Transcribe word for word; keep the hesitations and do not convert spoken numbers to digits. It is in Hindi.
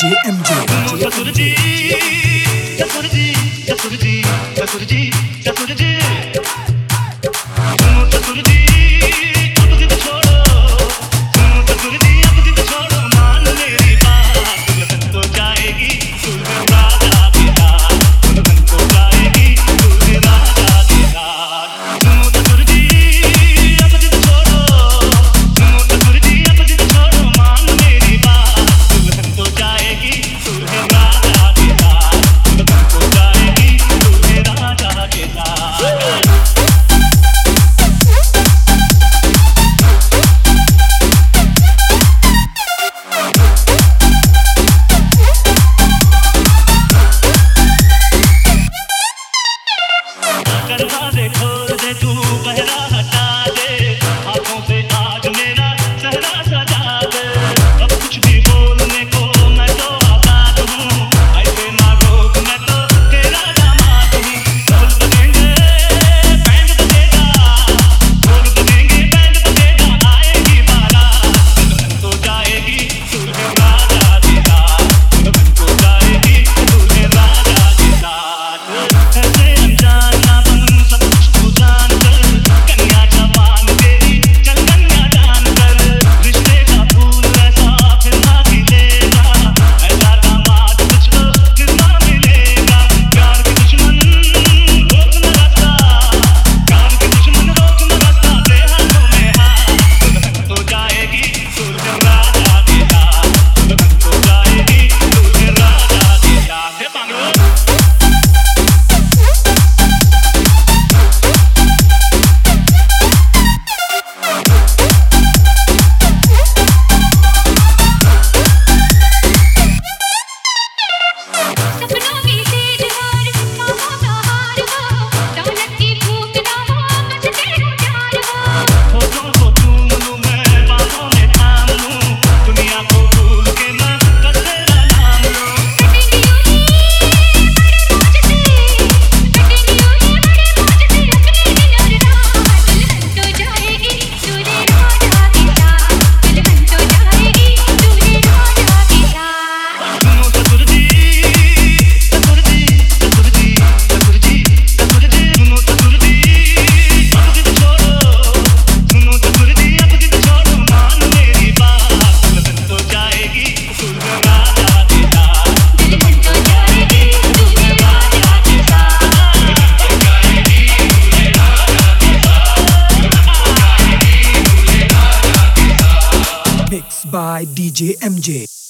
DJ MJ. ससुर जी ससुर जी ससुर जी ससुर जी ससुर जी सुनो ससुर जी अब जिद छोड़ो, सुनो ससुर जी अब जिद छोड़ो, मान मेरी बात दुल्हन तो जाएगी दूल्हे राजा के साथ, दुल्हन तो जाएगी दूल्हे राजा के साथ। सुनो ससुर जी अब जिद छोड़ो, सुनो ससुर जी अब जिद छोड़ो, मान मेरी बात दुल्हन तो जाएगी दूल्हे राजा के साथ, दुल्हन तो जाएगी दूल्हे राजा के साथ। करवा दे खोल दे तू पहरा हटा दे, हाथों से आज मेरा सहरा सजा दे, अब कुछ भी बोलने को मैं तो आजाद हूँ, ऐसे ना रोक मैं तो तेरा दामाद हूँ। ढोल बजेंगे बैंड बजेगा, ढोल बजेंगे बैंड बजेगा, आएगी बारात दुल्हन तो जाएगी दूल्हे राजा के साथ, दुल्हन तो जाएगी दूल्हे राजा के साथ। ऐसे अनजान ना बन सब कुछ तू जान कर, कन्या जवान तेरी चल कन्या जान कर, रिश्ते का फूल ऐसा फिर ना खिलेगा, ऐसा दामाद तुझको फिर ना मिलेगा। प्यार के दुश्मन रोक न रास्ता, प्यार के दुश्मन रोक न रास्ता, दे हाथों में हाथ दुल्हन तो जाएगी दूल्हे राजा के साथ, दुल्हन तो जाएगी दूल्हे राजा के साथ। हे बांग्लो सपनों की तेज हार, ख्वाबों का हार हो, दौलत की भूख ना हो, बस तेरा प्यार हो। होठों को चूम लूं मैं, बाहों में थाम लूं, दुनिया को भूल के मैं बस तेरा नाम लूं। कटेंगी यूं ही बड़े मौज से, कटेंगी यूं ही बड़े मौज से, अपनी दिन और रात दुल्हन तो जाएगी दूल्हे राजा के साथ, दुल्हन तो जाएगी दूल्हे राजा के साथ। सुनो ससुर जी ससुर जी ससुर जी ससुर जी ससुर जी, सुनो ससुर जी अब जिद छोड़ो, सुनो ससुर जी अब जिद छोड़ो, मान मेरी बात दुल्हन तो जाएगी दूल्हे राजा के साथ, दुल्हन तो जाएगी दूल्हे राजा के साथ। Mix by DJ MJ.